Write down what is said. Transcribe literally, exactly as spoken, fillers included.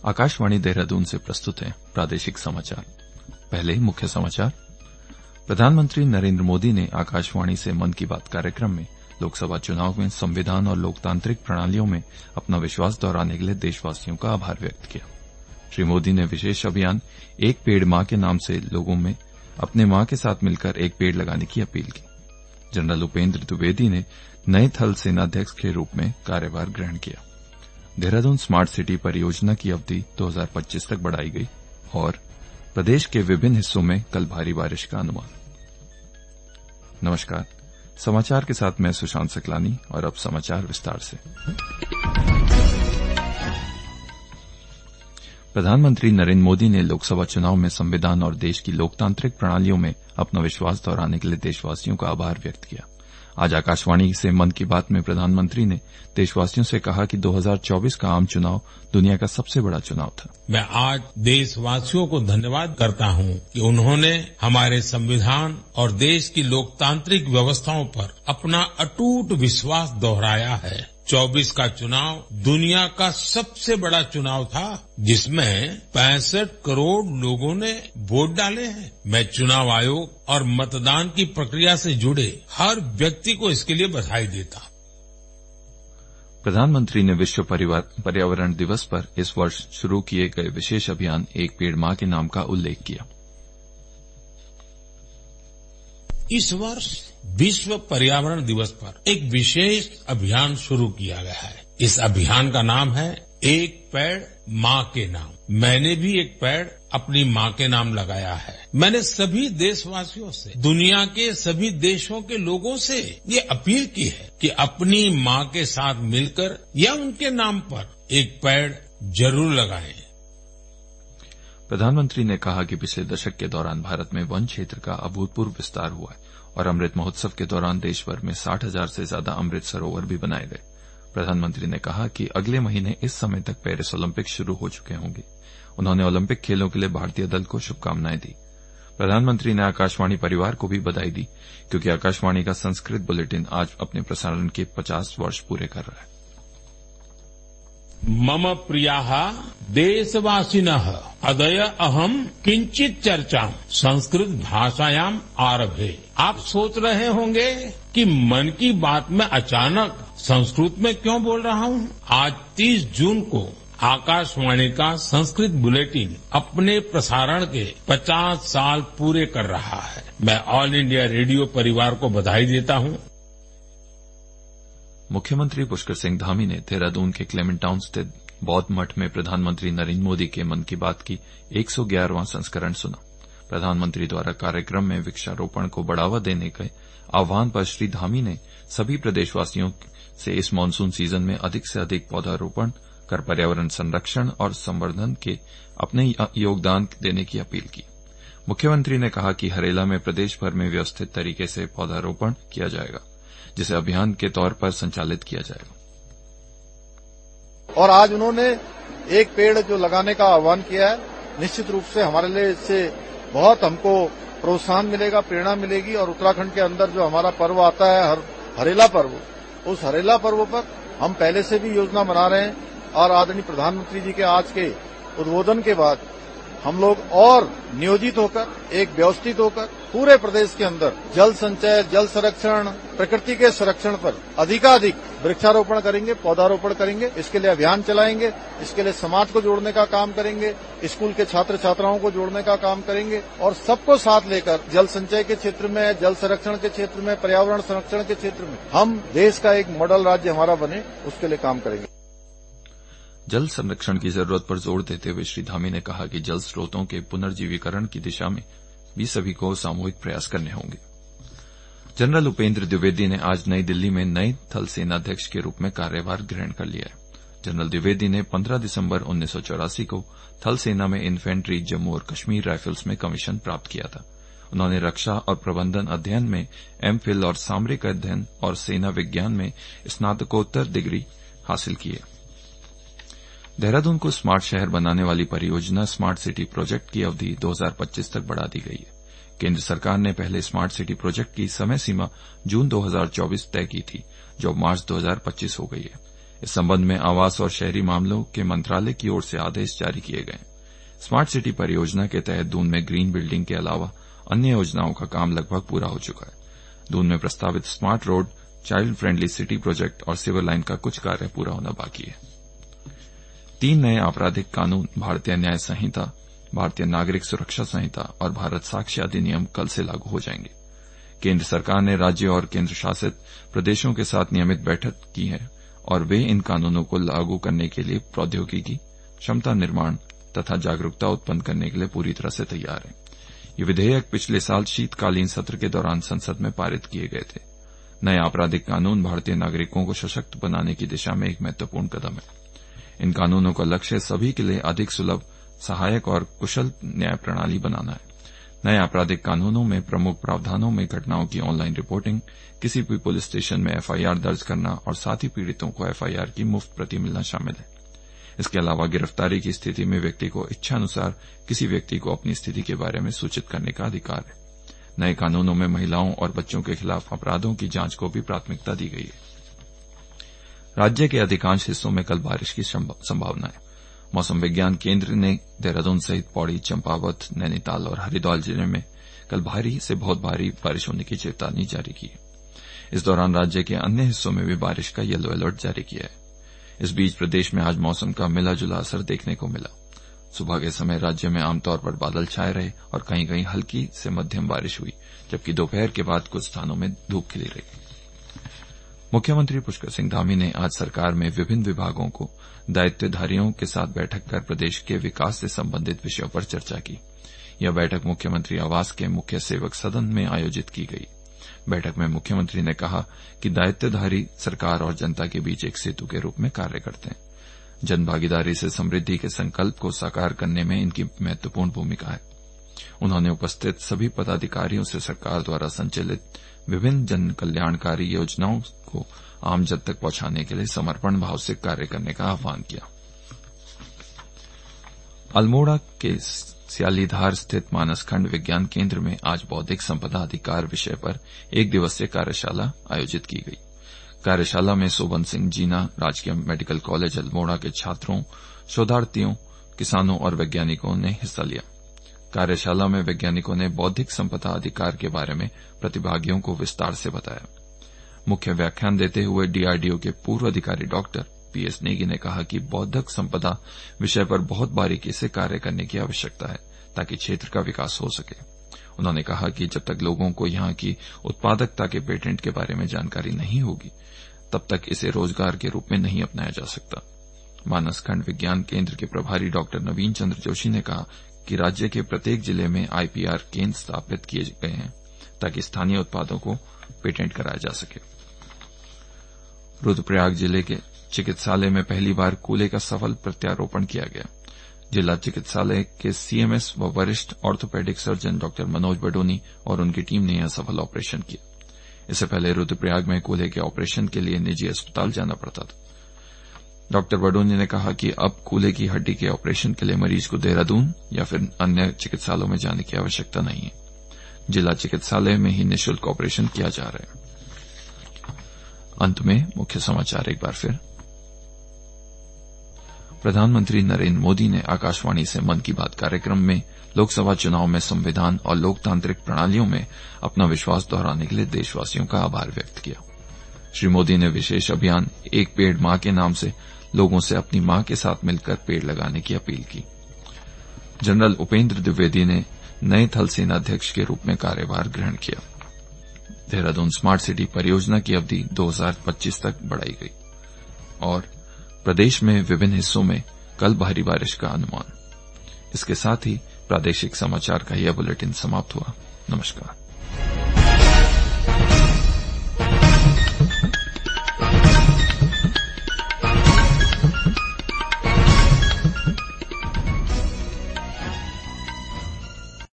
आकाशवाणी देहरादून से प्रस्तुत है प्रादेशिक समाचार। पहले मुख्य समाचार। प्रधानमंत्री नरेंद्र मोदी ने आकाशवाणी से मन की बात कार्यक्रम में लोकसभा चुनाव में संविधान और लोकतांत्रिक प्रणालियों में अपना विश्वास दोहराने के लिए देशवासियों का आभार व्यक्त किया। श्री मोदी ने विशेष अभियान एक पेड़ मां के नाम से लोगों में अपने मां के साथ मिलकर एक पेड़ लगाने की अपील की। जनरल उपेंद्र द्विवेदी ने नए थल सेनाध्यक्ष के रूप में कार्यभार ग्रहण किया। देहरादून स्मार्ट सिटी परियोजना की अवधि दो हज़ार पच्चीस तक बढ़ाई गई और प्रदेश के विभिन्न हिस्सों में कल भारी बारिश का अनुमान। नमस्कार, समाचार के साथ मैं सुशांत सकलानी और अब समाचार विस्तार से। प्रधानमंत्री नरेंद्र मोदी ने लोकसभा चुनाव में संविधान और देश की लोकतांत्रिक प्रणालियों में अपना विश्वास दोहराने के लिए देशवासियों का आभार व्यक्त किया। आज आकाशवाणी से मन की बात में प्रधानमंत्री ने देशवासियों से कहा कि दो हज़ार चौबीस का आम चुनाव दुनिया का सबसे बड़ा चुनाव था। मैं आज देशवासियों को धन्यवाद करता हूं कि उन्होंने हमारे संविधान और देश की लोकतांत्रिक व्यवस्थाओं पर अपना अटूट विश्वास दोहराया है। चौबीस का चुनाव दुनिया का सबसे बड़ा चुनाव था, जिसमें पैंसठ करोड़ लोगों ने वोट डाले हैं। मैं चुनाव आयोग और मतदान की प्रक्रिया से जुड़े हर व्यक्ति को इसके लिए बधाई देता हूं। प्रधानमंत्री ने विश्व पर्यावरण दिवस पर इस वर्ष शुरू किए गए विशेष अभियान एक पेड़ मां के नाम का उल्लेख किया। इस वर्ष विश्व पर्यावरण दिवस पर एक विशेष अभियान शुरू किया गया है। इस अभियान का नाम है एक पेड़ मां के नाम। मैंने भी एक पेड़ अपनी मां के नाम लगाया है। मैंने सभी देशवासियों से, दुनिया के सभी देशों के लोगों से ये अपील की है कि अपनी मां के साथ मिलकर या उनके नाम पर एक पेड़ जरूर लगाएं। प्रधानमंत्री ने कहा कि पिछले दशक के दौरान भारत में वन क्षेत्र का अभूतपूर्व विस्तार हुआ है और अमृत महोत्सव के दौरान देश भर में साठ हजार से ज्यादा अमृत सरोवर भी बनाए गए। प्रधानमंत्री ने कहा कि अगले महीने इस समय तक पेरिस ओलंपिक शुरू हो चुके होंगे। उन्होंने ओलंपिक खेलों के लिए भारतीय दल को शुभकामनाएं दी। प्रधानमंत्री ने आकाशवाणी परिवार को भी बधाई दी, क्योंकि आकाशवाणी का संस्कृत बुलेटिन आज अपने प्रसारण के पचास वर्ष पूरे कर रहा है। मम प्रियाः देशवासिनः अद्य अहम किंचित चर्चा संस्कृत भाषायाम आरभे। आप सोच रहे होंगे कि मन की बात में अचानक संस्कृत में क्यों बोल रहा हूं। आज तीस जून को आकाशवाणी का संस्कृत बुलेटिन अपने प्रसारण के पचास साल पूरे कर रहा है। मैं ऑल इंडिया रेडियो परिवार को बधाई देता हूं। मुख्यमंत्री पुष्कर सिंह धामी ने देहरादून के क्लेमेंट टाउन स्थित बौद्ध मठ में प्रधानमंत्री नरेंद्र मोदी के मन की बात की एक सौ ग्यारहवां संस्करण सुना। प्रधानमंत्री द्वारा कार्यक्रम में वृक्षारोपण को बढ़ावा देने के आह्वान पर श्री धामी ने सभी प्रदेशवासियों से इस मानसून सीजन में अधिक से अधिक पौधारोपण कर पर्यावरण संरक्षण और संवर्धन के अपने योगदान देने की अपील की। मुख्यमंत्री ने कहा कि हरेला में प्रदेश भर में व्यवस्थित तरीके से पौधारोपण किया जाएगा, जिसे अभियान के तौर पर संचालित किया जाएगा। और आज उन्होंने एक पेड़ जो लगाने का आह्वान किया है, निश्चित रूप से हमारे लिए इससे बहुत हमको प्रोत्साहन मिलेगा, प्रेरणा मिलेगी। और उत्तराखंड के अंदर जो हमारा पर्व आता है हर, हरेला पर्व, उस हरेला पर्व पर हम पहले से भी योजना बना रहे हैं और आदरणीय प्रधानमंत्री जी के आज के उद्बोधन के बाद हम लोग और नियोजित होकर, एक व्यवस्थित होकर पूरे प्रदेश के अंदर जल संचय, जल संरक्षण, प्रकृति के संरक्षण पर अधिकाधिक वृक्षारोपण करेंगे, पौधारोपण करेंगे। इसके लिए अभियान चलाएंगे, इसके लिए समाज को जोड़ने का काम करेंगे, स्कूल के छात्र छात्राओं को जोड़ने का काम करेंगे और सबको साथ लेकर जल संचय के क्षेत्र में, जल संरक्षण के क्षेत्र में, पर्यावरण संरक्षण के क्षेत्र में हम देश का एक मॉडल राज्य हमारा बने, उसके लिए काम करेंगे। जल संरक्षण की जरूरत पर जोर देते हुए श्री धामी ने कहा कि जल स्रोतों के पुनर्जीवीकरण की दिशा में भी सभी को सामूहिक प्रयास करने होंगे। जनरल उपेंद्र द्विवेदी ने आज नई दिल्ली में नए थल सेनाध्यक्ष के रूप में कार्यभार ग्रहण कर लिया है। जनरल द्विवेदी ने पंद्रह दिसंबर उन्नीस सौ चौरासी को थल सेना में इन्फेंट्री जम्मू और कश्मीर राइफल्स में कमीशन प्राप्त किया था। उन्होंने रक्षा और प्रबंधन अध्ययन में एमफिल और सामरिक अध्ययन और सेना विज्ञान में स्नातकोत्तर डिग्री हासिल की है। देहरादून को स्मार्ट शहर बनाने वाली परियोजना स्मार्ट सिटी प्रोजेक्ट की अवधि दो हज़ार पच्चीस तक बढ़ा दी गई है। केंद्र सरकार ने पहले स्मार्ट सिटी प्रोजेक्ट की समय सीमा जून दो हज़ार चौबीस तय की थी, जो मार्च दो हज़ार पच्चीस हो गई है। इस संबंध में आवास और शहरी मामलों के मंत्रालय की ओर से आदेश जारी किए गए। स्मार्ट सिटी परियोजना के तहत दून में ग्रीन बिल्डिंग के अलावा अन्य योजनाओं का काम लगभग पूरा हो चुका है। दून में प्रस्तावित smart road, child friendly city project और सिवर लाइन का कुछ कार्य पूरा होना बाकी है। तीन नए आपराधिक कानून, भारतीय न्याय संहिता, भारतीय नागरिक सुरक्षा संहिता और भारत साक्ष्य अधिनियम कल से लागू हो जाएंगे। केंद्र सरकार ने राज्य और केंद्र शासित प्रदेशों के साथ नियमित बैठक की है और वे इन कानूनों को लागू करने के लिए प्रौद्योगिकी, क्षमता निर्माण तथा जागरूकता उत्पन्न करने के लिए पूरी तरह से तैयार हैं। ये विधेयक पिछले साल शीतकालीन सत्र के दौरान संसद में पारित किए गए थे। नए आपराधिक कानून भारतीय नागरिकों को सशक्त बनाने की दिशा में एक महत्वपूर्ण कदम है। इन कानूनों का लक्ष्य सभी के लिए अधिक सुलभ, सहायक और कुशल न्याय प्रणाली बनाना है। नए आपराधिक कानूनों में प्रमुख प्रावधानों में घटनाओं की ऑनलाइन रिपोर्टिंग, किसी भी पुलिस स्टेशन में एफआईआर दर्ज करना और साथ ही पीड़ितों को एफआईआर की मुफ्त प्रति मिलना शामिल है। इसके अलावा गिरफ्तारी की स्थिति में व्यक्ति को इच्छानुसार किसी व्यक्ति को अपनी स्थिति के बारे में सूचित करने का अधिकार है। नए कानूनों में महिलाओं और बच्चों के खिलाफ अपराधों की जांच को भी प्राथमिकता दी गई है। राज्य के अधिकांश हिस्सों में कल बारिश की संभावना है। मौसम विज्ञान केंद्र ने देहरादून सहित पौड़ी, चंपावत, नैनीताल और हरिद्वार जिले में कल भारी से बहुत भारी बारिश होने की चेतावनी जारी की है। इस दौरान राज्य के अन्य हिस्सों में भी बारिश का येलो अलर्ट जारी किया है। इस बीच प्रदेश में आज मौसम का मिला जुला असर देखने को मिला। सुबह के समय राज्य में आमतौर पर बादल छाए रहे और कहीं कहीं हल्की से मध्यम बारिश हुई, जबकि दोपहर के बाद कुछ स्थानों में धूप खिली रही। मुख्यमंत्री पुष्कर सिंह धामी ने आज सरकार में विभिन्न विभागों को दायित्वधारियों के साथ बैठक कर प्रदेश के विकास से संबंधित विषयों पर चर्चा की। यह बैठक मुख्यमंत्री आवास के मुख्य सेवक सदन में आयोजित की गई। बैठक में मुख्यमंत्री ने कहा कि दायित्वधारी सरकार और जनता के बीच एक सेतु के रूप में कार्य करते हैं। जनभागीदारी से समृद्धि के संकल्प को साकार करने में इनकी महत्वपूर्ण भूमिका है। उन्होंने उपस्थित सभी पदाधिकारियों से सरकार द्वारा संचालित विभिन्न जन कल्याणकारी योजनाओं को आम जन तक पहुंचाने के लिए समर्पण भाव से कार्य करने का आह्वान किया। अल्मोड़ा के सियालीधार स्थित मानसखंड विज्ञान केंद्र में आज बौद्धिक संपदा अधिकार विषय पर एक दिवसीय कार्यशाला आयोजित की गई। कार्यशाला में सोबन सिंह जीना राजकीय मेडिकल कॉलेज अल्मोड़ा के छात्रों, शोधार्थियों, किसानों और वैज्ञानिकों ने हिस्सा लिया। कार्यशाला में वैज्ञानिकों ने बौद्धिक संपदा अधिकार के बारे में प्रतिभागियों को विस्तार से बताया। मुख्य व्याख्यान देते हुए डीआरडीओ के पूर्व अधिकारी डॉक्टर पीएस नेगी ने कहा कि बौद्धिक संपदा विषय पर बहुत बारीकी से कार्य करने की आवश्यकता है ताकि क्षेत्र का विकास हो सके। उन्होंने कहा कि जब तक लोगों को यहां की उत्पादकता के पेटेंट के बारे में जानकारी नहीं होगी, तब तक इसे रोजगार के रूप में नहीं अपनाया जा सकता। मानसखंड विज्ञान केंद्र के प्रभारी डॉक्टर नवीन चंद्र जोशी ने कहा कि राज्य के प्रत्येक जिले में आईपीआर केंद्र स्थापित किए गए हैं ताकि स्थानीय उत्पादों को पेटेंट कराया जा सके। रुद्रप्रयाग जिले के चिकित्सालय में पहली बार कूले का सफल प्रत्यारोपण किया गया। जिला चिकित्सालय के सीएमएस व वरिष्ठ orthopaedic surgeon doctor Manoj Badoni और उनकी टीम ने यह सफल ऑपरेशन किया। इससे पहले रुद्रप्रयाग में कूले के ऑपरेशन के लिए निजी अस्पताल जाना पड़ता था। डॉक्टर बडोनी ने कहा कि अब कूले की हड्डी के ऑपरेशन के लिए मरीज को देहरादून या फिर अन्य चिकित्सालयों में जाने की आवश्यकता नहीं है। जिला चिकित्सालय में ही निःशुल्क ऑपरेशन किया जा रहा है। अंत में मुख्य समाचार एक बार फिर। प्रधानमंत्री नरेंद्र मोदी ने आकाशवाणी से मन की बात कार्यक्रम में लोकसभा चुनाव में संविधान और लोकतांत्रिक प्रणालियों में अपना विश्वास दोहराने के लिए देशवासियों का आभार व्यक्त किया। श्री मोदी ने विशेष अभियान एक पेड़ मां के नाम से लोगों से अपनी मां के साथ मिलकर पेड़ लगाने की अपील की। जनरल उपेंद्र द्विवेदी ने नए थल सेनाध्यक्ष के रूप में कार्यभार ग्रहण किया। देहरादून स्मार्ट सिटी परियोजना की अवधि दो हज़ार पच्चीस तक बढ़ाई गई और प्रदेश में विभिन्न हिस्सों में कल भारी बारिश का अनुमान। इसके साथ ही प्रादेशिक समाचार का यह बुलेटिन समाप्त हुआ। नमस्कार।